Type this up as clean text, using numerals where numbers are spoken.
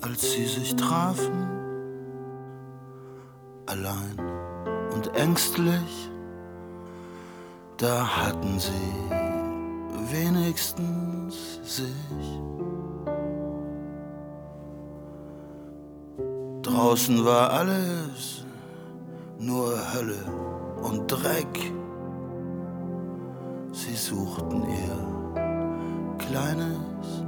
als sie sich trafen, allein und ängstlich, da hatten sie wenigstens sich. Draußen war alles nur Hölle und Dreck. Sie suchten ihr kleines